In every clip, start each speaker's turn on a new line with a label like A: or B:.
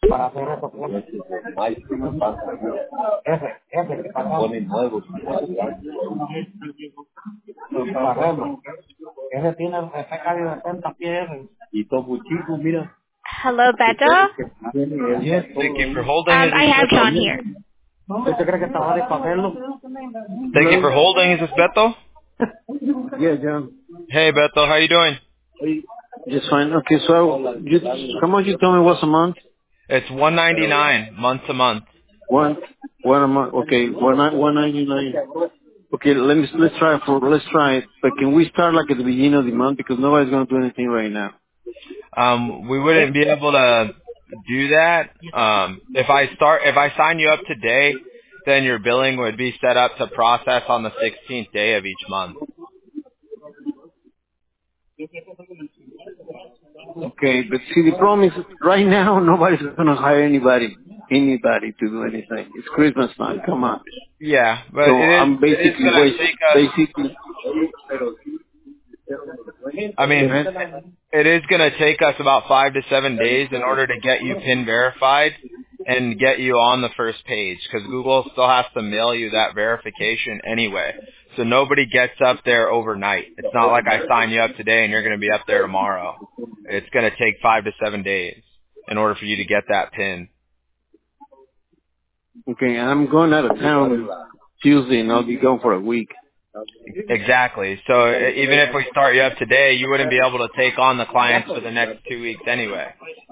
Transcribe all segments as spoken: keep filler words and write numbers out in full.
A: para hacer eso. Ese, ese que pagamos. Ponen nuevos. Paguemos. Ese tiene ese cali de setenta pies. Y todo chico, mira.
B: Hello, Beto.
A: Yes.
C: Thank you for holding.
B: Um,
C: Is
B: I
C: this
B: have
C: Beto?
B: John here.
A: ¿Usted cree que estaba de hacerlo?
C: Thank you for holding. Is this Beto?
D: Yeah, John.
C: Hey, Beto. How you doing?
D: Just fine. Okay, so you, how much you told me was a month?
C: It's one ninety-nine month to month.
D: One, one a month. Okay, one ni- one ninety nine. Okay, let me let's try it for let's try it. But can we start like at the beginning of the month because nobody's gonna do anything right now.
C: Um, we wouldn't be able to do that. Um, if I start, if I sign you up today, then your billing would be set up to process on the sixteenth day of each month.
D: Okay, but see the problem is right now nobody's gonna hire anybody, anybody to do anything. It's Christmas time. Come on.
C: Yeah, but
D: So
C: it is
D: I'm
C: it is
D: basically
C: gonna
D: wait,
C: take us.
D: basically.
C: I mean,
D: Uh-huh.
C: it is gonna take us about five to seven days in order to get you PIN verified and get you on the first page because Google still has to mail you that verification anyway. So nobody gets up there overnight. It's not like I sign you up today and you're going to be up there tomorrow. It's going to take five to seven days in order for you to get that PIN.
D: Okay, I'm going out of town Tuesday and I'll be gone for a week.
C: Exactly. So even if we start you up today, you wouldn't be able to take on the clients for the next two weeks anyway.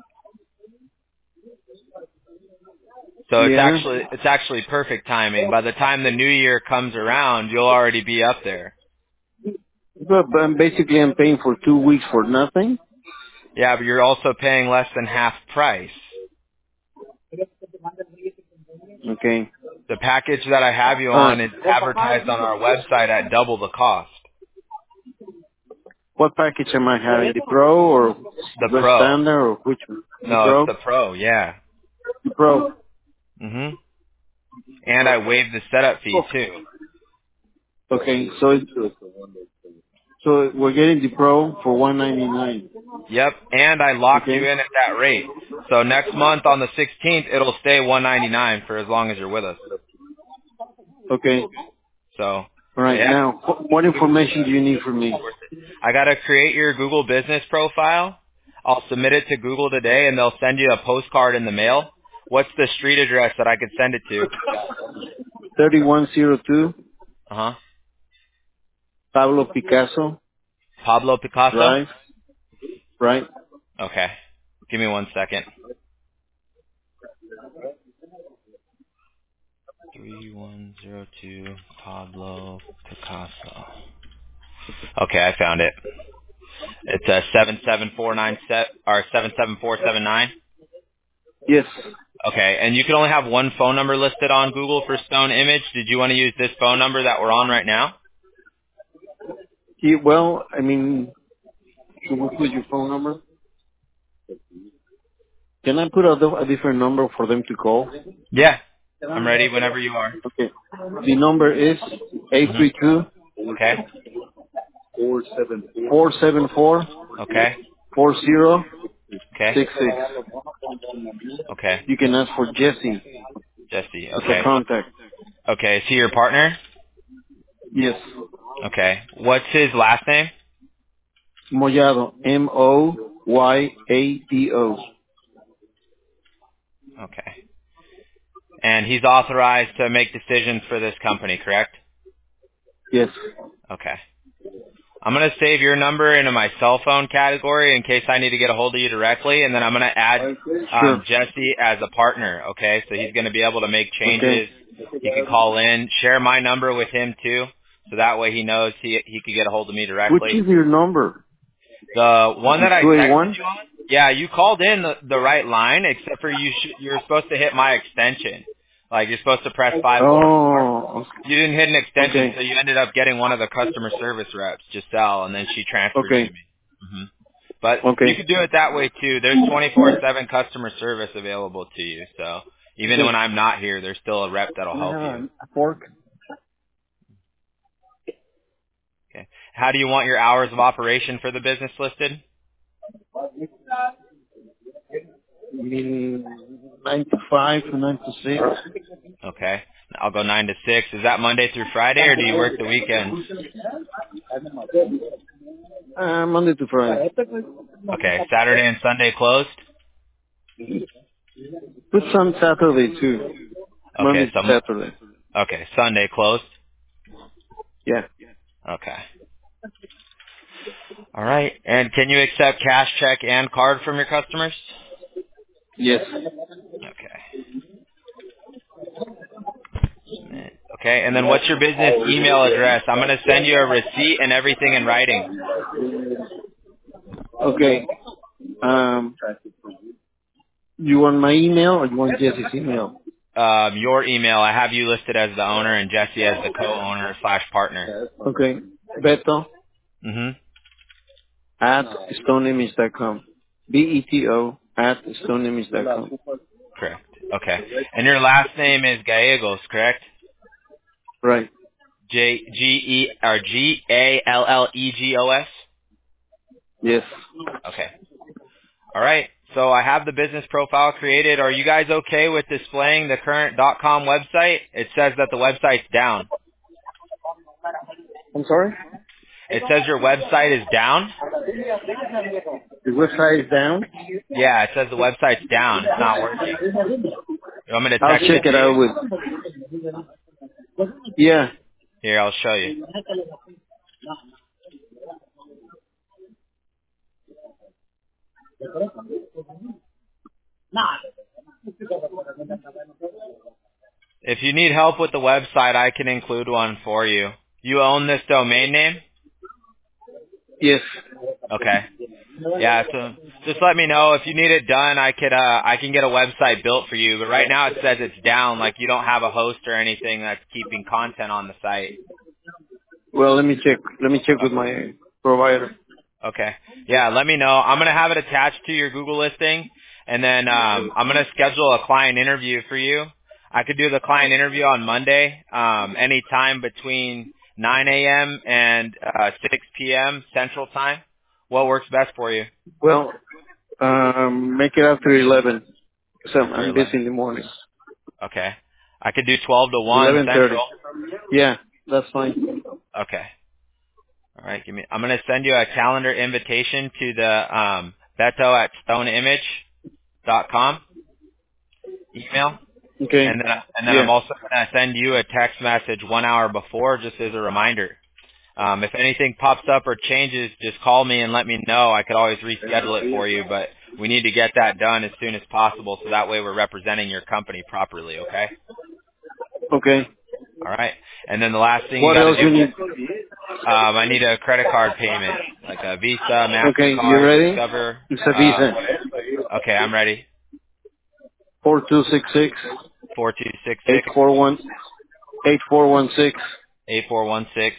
C: So it's
D: Yeah.
C: actually it's actually perfect timing. By the time the new year comes around, you'll already be up there.
D: But, but I'm basically I'm paying for two weeks for nothing.
C: Yeah, but you're also paying less than half price.
D: Okay.
C: The package that I have you
D: All
C: on
D: right.
C: is advertised on our website at double the cost.
D: What package am I having? The Pro or
C: The
D: the
C: Pro.
D: Standard or which one? The
C: No, it's
D: Pro?
C: the Pro, yeah.
D: The Pro.
C: Mhm. And I waived the setup fee too.
D: Okay, so it's, so we're getting the Pro for one ninety-nine.
C: Yep, and I locked you
D: Okay.
C: in at that rate. So next month on the sixteenth, it'll stay one ninety-nine for as long as you're with us.
D: Okay.
C: So,
D: All right.
C: yeah,
D: Now, wh- what information do you need from me?
C: I got to create your Google business profile. I'll submit it to Google today, and they'll send you a postcard in the mail. What's the street address that I could send it to?
D: thirty-one oh two
C: Uh-huh.
D: Pablo Picasso
C: Pablo Picasso?
D: Drive, right?
C: Okay. Give me one second. three one zero two Pablo Picasso. Okay, I found it. It's a seven seven four nine set or seven seven four seven nine.
D: Yes.
C: Okay, and you can only have one phone number listed on Google for Stone Image. Did you want to use this phone number that we're on right now?
D: Yeah, well, I mean, should we put your phone number? Can I put a, a different number for them to call?
C: Yeah. I'm ready whenever you are.
D: Okay. The number is eight
C: Mhm.
D: three two
C: Okay.
D: four seven four
C: Okay.
D: four zero
C: Okay.
D: six six.
C: Okay.
D: You can ask for Jesse
C: Jesse.
D: as a
C: Okay.
D: contact.
C: Okay. Is he your partner?
D: Yes.
C: Okay. What's his last name?
D: Mollado. M O Y A D O.
C: Okay. And he's authorized to make decisions for this company, correct?
D: Yes.
C: Okay. I'm going to save your number into my cell phone category in case I need to get a hold of you directly, and then I'm going to add
D: Sure.
C: um, Jesse as a partner, okay? So he's going to be able to make
D: Okay.
C: changes. He can call in, share my number with him too, so that way he knows he he could get a hold of me
D: Which
C: directly.
D: is your number?
C: The one
D: The
C: that I
D: two eight
C: texted
D: one?
C: you on? Yeah, you called in the, the right line, except for you sh- you're supposed to hit my extension. Like, you're supposed to press five four four.
D: Oh.
C: You didn't hit an extension,
D: Okay.
C: so you ended up getting one of the customer service reps, Giselle, and then she transferred you to
D: Okay.
C: me. hmm But you
D: Okay.
C: could do it that way, too. There's twenty-four seven customer service available to you, so even
D: Okay.
C: when I'm not here, there's still a rep that'll
D: Can I
C: help
D: have
C: you.
D: a, a fork?
C: Okay. How do you want your hours of operation for the business listed?
D: You mean nine to five or nine to six.
C: Okay. I'll go nine to six. Is that Monday through Friday, or do you work the weekends?
D: Uh, Monday to Friday.
C: Okay. Saturday and Sunday closed?
D: Put some Saturday too. Monday
C: Okay.
D: to
C: So,
D: Saturday.
C: okay. Sunday closed?
D: Yeah.
C: Okay. All right. And can you accept cash, check, and card from your customers?
D: Yes.
C: Okay. Okay. And then what's your business email address? I'm going to send you a receipt and everything in writing.
D: Okay. Um, you want my email or you want Jesse's email?
C: Um, your email. I have you listed as the owner and Jesse as the co-owner slash partner.
D: Okay. Beto
C: Mm-hmm.
D: at stoneimage dot com. B E T O at stoneimage dot com.
C: Correct. Okay. And your last name is Gallegos, correct?
D: Right.
C: J G E or G A L L E G O S.
D: Yes.
C: Okay. All right. So I have the business profile created. Are you guys okay with displaying the current .com website? It says that the website's down.
D: I'm sorry?
C: It says your website is down.
D: The website is down?
C: Yeah, it says the website's down. It's not working. You want me to
D: I'll
C: text it
D: check it
C: to you?
D: out with... Yeah.
C: Here, I'll show you. If you need help with the website, I can include one for you. You own this domain name?
D: Yes.
C: Okay. Yeah, so just let me know if you need it done. I could uh I can get a website built for you, but right now it says it's down, like you don't have a host or anything that's keeping content on the site.
D: Well, let me check. Let me check with my provider.
C: Okay. Yeah, let me know. I'm going to have it attached to your Google listing, and then um I'm going to schedule a client interview for you. I could do the client interview on Monday, um anytime between nine a.m. and uh six p.m. Central Time. What works best for you?
D: Well, um, make it after eleven. So
C: After
D: I'm busy
C: eleven.
D: in the morning.
C: Okay. I could do twelve to one
D: eleven thirty.
C: Central.
D: Yeah, that's fine.
C: Okay. All right. Give me. I'm going to send you a calendar invitation to the um, Beto at stoneimage dot com email,
D: Okay.
C: and then and then
D: Yeah.
C: I'm also going to send you a text message one hour before, just as a reminder. Um, if anything pops up or changes, just call me and let me know. I could always reschedule it for you, but we need to get that done as soon as possible, so that way we're representing your company properly. Okay.
D: Okay.
C: All right. And then the last thing you
D: What
C: got to
D: else you
C: do.
D: need?
C: Um, I need a credit card payment, like a Visa,
D: Okay, you
C: MasterCard,
D: ready?
C: Discover.
D: It's a
C: Uh,
D: Visa.
C: okay, I'm ready.
D: Four two six six
C: Four two six
D: eight
C: six
D: four one eight four one six
C: eight four one six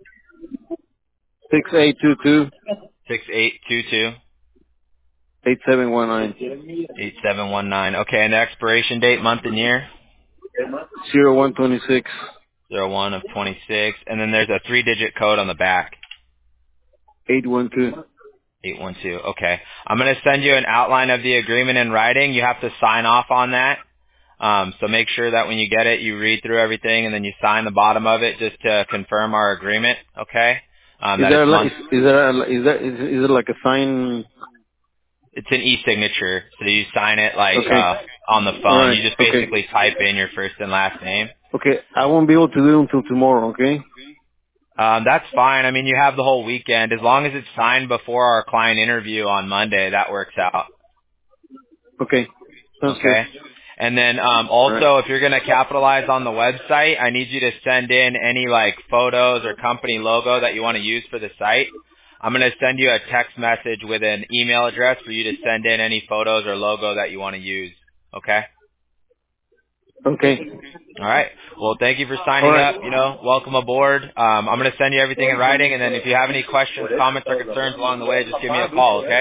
D: six eight two two
C: six eight two two
D: eight seven one nine
C: eight seven one nine. Okay, and the expiration date, month and year,
D: zero one twenty six
C: zero one of twenty-six, and then there's a three-digit code on the back,
D: eight one two.
C: eight one two. Okay, I'm going to send you an outline of the agreement in writing. You have to sign off on that. Um, so make sure that when you get it, you read through everything and then you sign the bottom of it just to confirm our agreement. Okay. Um,
D: Is
C: that
D: there
C: it's
D: a, li-
C: month.
D: is, is there a, is there is, is it like a sign?
C: It's an e-signature, so you sign it like
D: Okay.
C: uh, on the
D: All
C: phone.
D: right.
C: You just
D: Okay.
C: basically type in your first and last name.
D: Okay. I won't be able to do it until tomorrow. Okay.
C: Um, that's fine. I mean, you have the whole weekend as long as it's signed before our client interview on Monday. That works out.
D: Okay. Sounds good.
C: Okay. And then um,
D: All right.
C: also, if you're going to capitalize on the website, I need you to send in any like photos or company logo that you want to use for the site. I'm going to send you a text message with an email address for you to send in any photos or logo that you want to use. Okay.
D: Okay.
C: All right. Well, thank you for
D: All
C: signing
D: right.
C: up. You know, welcome aboard. Um, I'm going to send you everything in writing, and then if you have any questions, comments, or concerns along the way, just give me a call. Okay.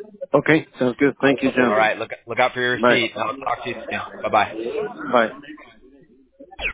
D: Okay. Sounds good. Thank you,
C: All
D: John.
C: right. Look look out for your
D: Bye.
C: receipt. I'll talk to you soon. Bye bye.
D: Bye.